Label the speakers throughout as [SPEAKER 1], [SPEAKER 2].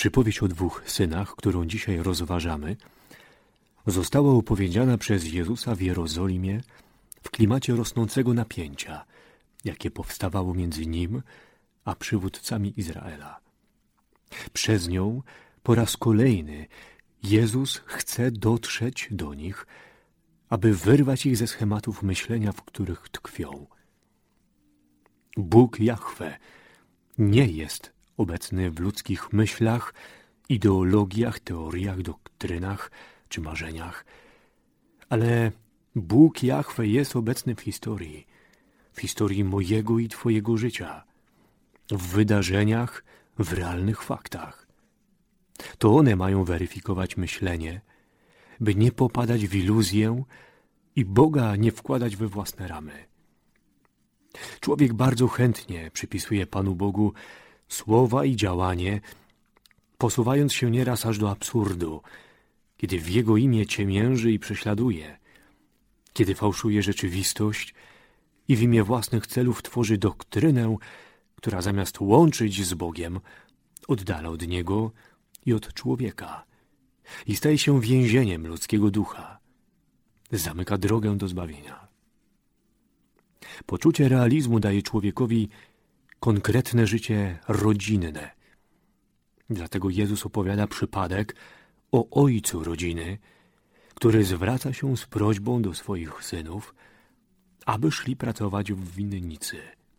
[SPEAKER 1] Przypowieść o dwóch synach, którą dzisiaj rozważamy, została opowiedziana przez Jezusa w Jerozolimie w klimacie rosnącego napięcia, jakie powstawało między Nim a przywódcami Izraela. Przez nią po raz kolejny Jezus chce dotrzeć do nich, aby wyrwać ich ze schematów myślenia, w których tkwią. Bóg Jahwe nie jest obecny w ludzkich myślach, ideologiach, teoriach, doktrynach czy marzeniach, ale Bóg Jahwe jest obecny w historii mojego i Twojego życia, w wydarzeniach, w realnych faktach. To one mają weryfikować myślenie, by nie popadać w iluzję i Boga nie wkładać we własne ramy. Człowiek bardzo chętnie przypisuje Panu Bogu słowa i działanie, posuwając się nieraz aż do absurdu, kiedy w Jego imię ciemięży i prześladuje, kiedy fałszuje rzeczywistość i w imię własnych celów tworzy doktrynę, która zamiast łączyć z Bogiem, oddala od Niego i od człowieka i staje się więzieniem ludzkiego ducha. Zamyka drogę do zbawienia. Poczucie realizmu daje człowiekowi konkretne życie rodzinne. Dlatego Jezus opowiada przypadek o ojcu rodziny, który zwraca się z prośbą do swoich synów, aby szli pracować w winnicy.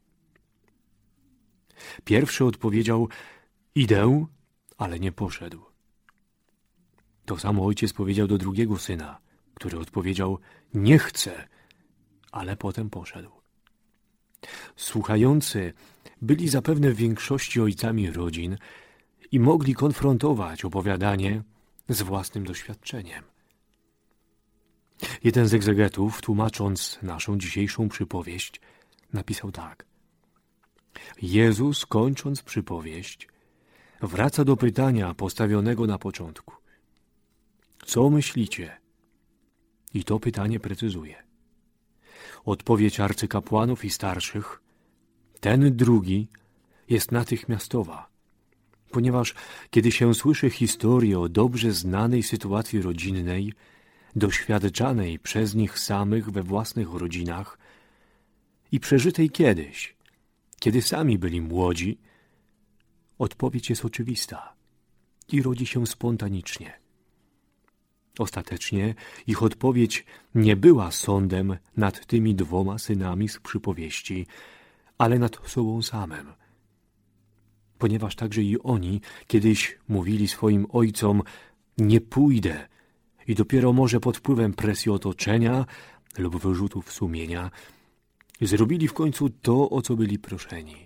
[SPEAKER 1] Pierwszy odpowiedział: idę, ale nie poszedł. To samo ojciec powiedział do drugiego syna, który odpowiedział: nie chcę, ale potem poszedł. Słuchający byli zapewne w większości ojcami rodzin i mogli konfrontować opowiadanie z własnym doświadczeniem. Jeden z egzegetów, tłumacząc naszą dzisiejszą przypowieść, napisał tak: Jezus, kończąc przypowieść, wraca do pytania postawionego na początku. Co myślicie? I to pytanie precyzuje. Odpowiedź arcykapłanów i starszych, ten drugi, jest natychmiastowa, ponieważ kiedy się słyszy historię o dobrze znanej sytuacji rodzinnej, doświadczanej przez nich samych we własnych rodzinach i przeżytej kiedyś, kiedy sami byli młodzi, odpowiedź jest oczywista i rodzi się spontanicznie. Ostatecznie ich odpowiedź nie była sądem nad tymi dwoma synami z przypowieści, ale nad sobą samym. Ponieważ także i oni kiedyś mówili swoim ojcom: nie pójdę, i dopiero może pod wpływem presji otoczenia lub wyrzutów sumienia zrobili w końcu to, o co byli proszeni.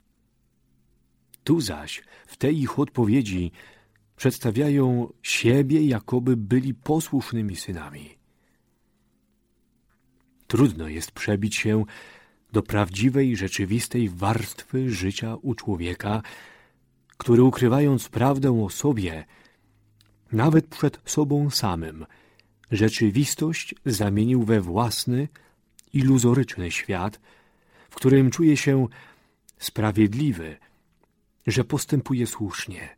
[SPEAKER 1] Tu zaś, w tej ich odpowiedzi, przedstawiają siebie, jakoby byli posłusznymi synami. Trudno jest przebić się do prawdziwej, rzeczywistej warstwy życia u człowieka, który, ukrywając prawdę o sobie, nawet przed sobą samym, rzeczywistość zamienił we własny, iluzoryczny świat, w którym czuje się sprawiedliwy, że postępuje słusznie.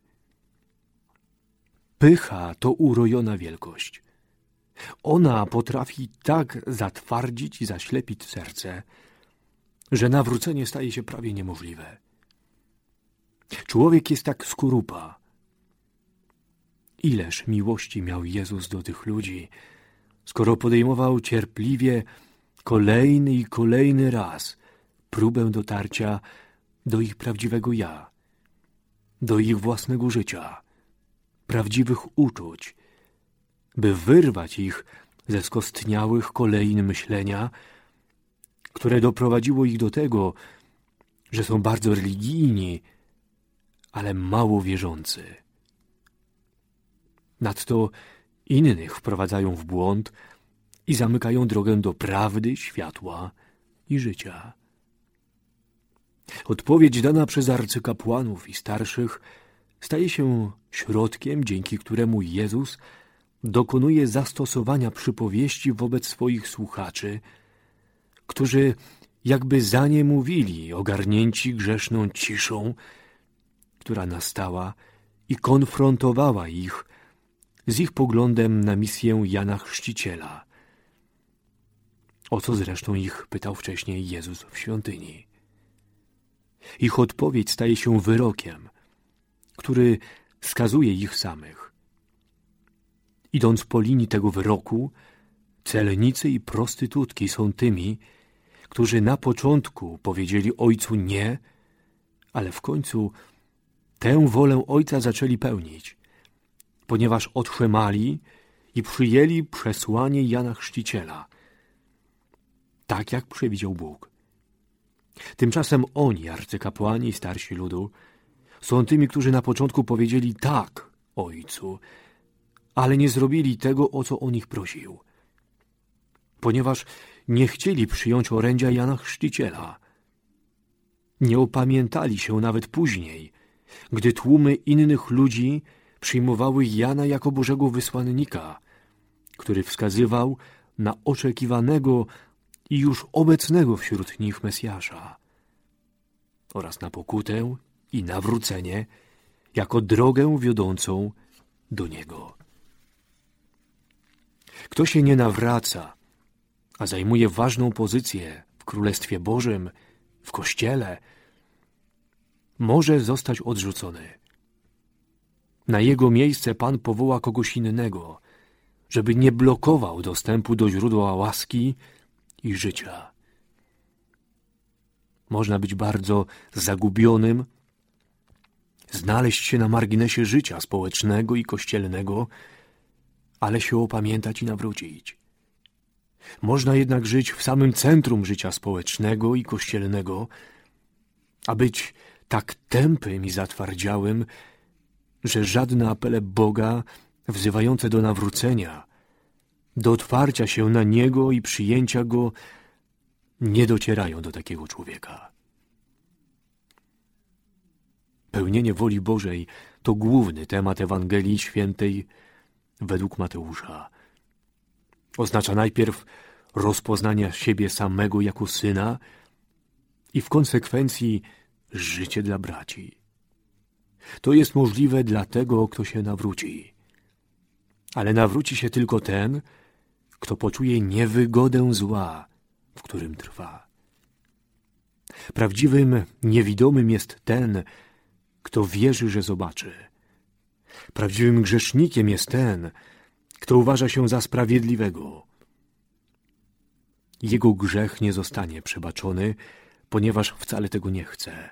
[SPEAKER 1] Pycha to urojona wielkość. Ona potrafi tak zatwardzić i zaślepić serce, że nawrócenie staje się prawie niemożliwe. Człowiek jest jak skorupa. Ileż miłości miał Jezus do tych ludzi, skoro podejmował cierpliwie kolejny i kolejny raz próbę dotarcia do ich prawdziwego ja, do ich własnego życia, prawdziwych uczuć, by wyrwać ich ze skostniałych kolejn myślenia, które doprowadziło ich do tego, że są bardzo religijni, ale mało wierzący. Nadto innych wprowadzają w błąd i zamykają drogę do prawdy, światła i życia. Odpowiedź dana przez arcykapłanów i starszych staje się środkiem, dzięki któremu Jezus dokonuje zastosowania przypowieści wobec swoich słuchaczy, którzy jakby zaniemówili, ogarnięci grzeszną ciszą, która nastała, i konfrontowała ich z ich poglądem na misję Jana Chrzciciela, o co zresztą ich pytał wcześniej Jezus w świątyni. Ich odpowiedź staje się wyrokiem, który skazuje ich samych. Idąc po linii tego wyroku, celnicy i prostytutki są tymi, którzy na początku powiedzieli Ojcu nie, ale w końcu tę wolę Ojca zaczęli pełnić, ponieważ otrzymali i przyjęli przesłanie Jana Chrzciciela, tak jak przewidział Bóg. Tymczasem oni, arcykapłani i starsi ludu, są tymi, którzy na początku powiedzieli tak Ojcu, ale nie zrobili tego, o co on ich prosił, ponieważ nie chcieli przyjąć orędzia Jana Chrzciciela. Nie opamiętali się nawet później, gdy tłumy innych ludzi przyjmowały Jana jako Bożego wysłannika, który wskazywał na oczekiwanego i już obecnego wśród nich Mesjasza oraz na pokutę i nawrócenie jako drogę wiodącą do Niego. Kto się nie nawraca, a zajmuje ważną pozycję w Królestwie Bożym, w Kościele, może zostać odrzucony. Na jego miejsce Pan powoła kogoś innego, żeby nie blokował dostępu do źródła łaski i życia. Można być bardzo zagubionym, znaleźć się na marginesie życia społecznego i kościelnego, ale się opamiętać i nawrócić. Można jednak żyć w samym centrum życia społecznego i kościelnego, a być tak tępym i zatwardziałym, że żadne apele Boga wzywające do nawrócenia, do otwarcia się na Niego i przyjęcia Go nie docierają do takiego człowieka. Pełnienie woli Bożej to główny temat Ewangelii Świętej według Mateusza. Oznacza najpierw rozpoznanie siebie samego jako syna i w konsekwencji życie dla braci. To jest możliwe dla tego, kto się nawróci. Ale nawróci się tylko ten, kto poczuje niewygodę zła, w którym trwa. Prawdziwym niewidomym jest ten, kto wierzy, że zobaczy. Prawdziwym grzesznikiem jest ten, kto uważa się za sprawiedliwego. Jego grzech nie zostanie przebaczony, ponieważ wcale tego nie chce.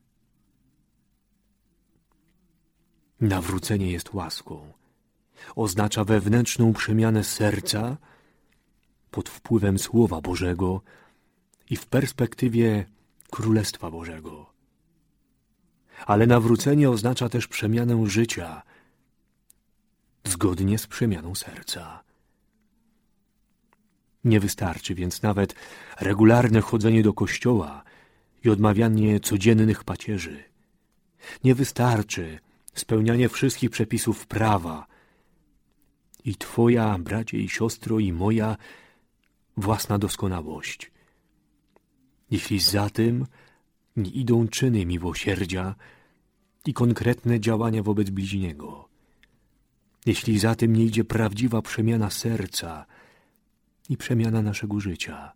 [SPEAKER 1] Nawrócenie jest łaską. Oznacza wewnętrzną przemianę serca pod wpływem Słowa Bożego i w perspektywie Królestwa Bożego. Ale nawrócenie oznacza też przemianę życia zgodnie z przemianą serca. Nie wystarczy więc nawet regularne chodzenie do kościoła i odmawianie codziennych pacierzy. Nie wystarczy spełnianie wszystkich przepisów prawa i twoja, bracie i siostro, i moja własna doskonałość, jeśli za tym nie idą czyny miłosierdzia i konkretne działania wobec bliźniego, jeśli za tym nie idzie prawdziwa przemiana serca i przemiana naszego życia.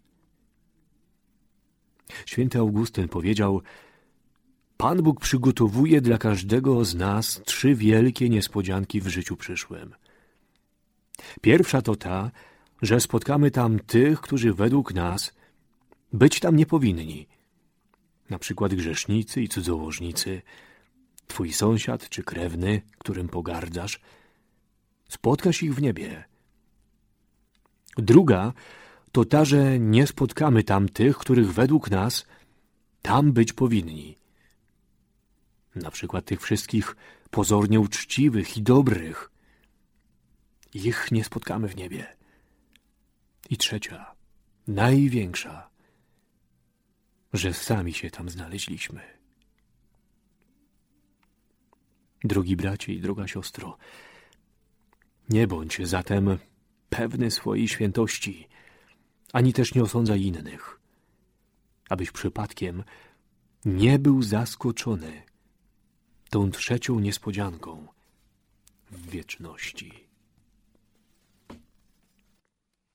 [SPEAKER 1] Święty Augustyn powiedział: Pan Bóg przygotowuje dla każdego z nas 3 wielkie niespodzianki w życiu przyszłym. Pierwsza to ta, że spotkamy tam tych, którzy według nas być tam nie powinni. Na przykład grzesznicy i cudzołożnicy, twój sąsiad czy krewny, którym pogardzasz. Spotkasz ich w niebie. Druga to ta, że nie spotkamy tam tych, których według nas tam być powinni. Na przykład tych wszystkich pozornie uczciwych i dobrych. Ich nie spotkamy w niebie. I trzecia, największa, że sami się tam znaleźliśmy. Drogi bracie i droga siostro, nie bądź zatem pewny swojej świętości, ani też nie osądzaj innych, abyś przypadkiem nie był zaskoczony tą trzecią niespodzianką w wieczności.